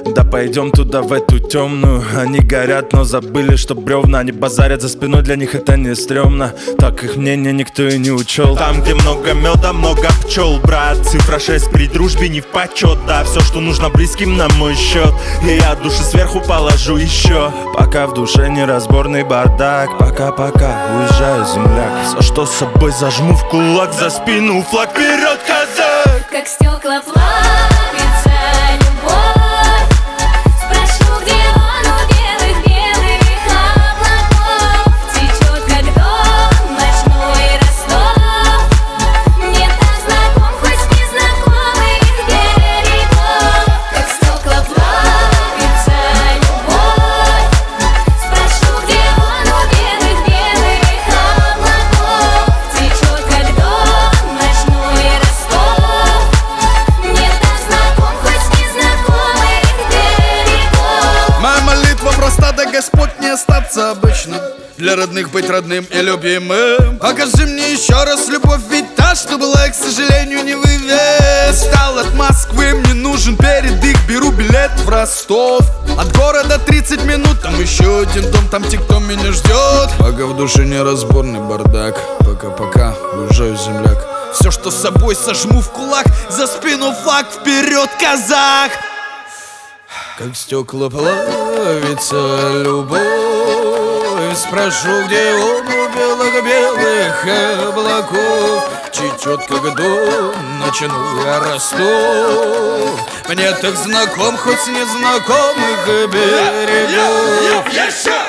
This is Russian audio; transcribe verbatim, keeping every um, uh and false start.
Да пойдем туда, в эту темную. Они горят, но забыли, что бревна. Они базарят за спиной, для них это не стрёмно. Так их мнение никто и не учел. Там, где много меда, много пчел, брат. Цифра шесть при дружбе не в почет. Да, все, что нужно близким на мой счет. И я души сверху положу еще. Пока в душе неразборный бардак. Пока-пока, уезжаю, земляк. Все, что с собой зажму в кулак. За спину флаг, вперед, казак! Как стекла плавится любовь. Спрошу, где он у белых-белых облаков. Течет, как дом, ночной Ростов. Мне так знаком, хоть с незнакомых берегов. Как стекла плавится любовь. Спрошу, где он у белых-белых облаков. Течет, как дом, ночной Ростов. Мне так знаком, хоть с незнакомых берегов. Моя молитва проста, да Господь не остаться обычным. Для родных быть родным и любимым. Покажи мне еще раз любовь, ведь та, что была, к сожалению, не вывез. Стал от Москвы, мне нужен передых. Беру билет в Ростов. От города тридцать минут, там еще один дом, там те, кто меня ждет. Пока в душе неразборный бардак. Пока-пока, уезжаю, земляк. Все, что с собой сожму в кулак. За спину флаг, вперед, казак! Как стекла плавится любовь. Спрошу, где он у белых-белых облаков. Течет, как дом, ночной Ростов. Мне так знаком, хоть с незнакомых берегов.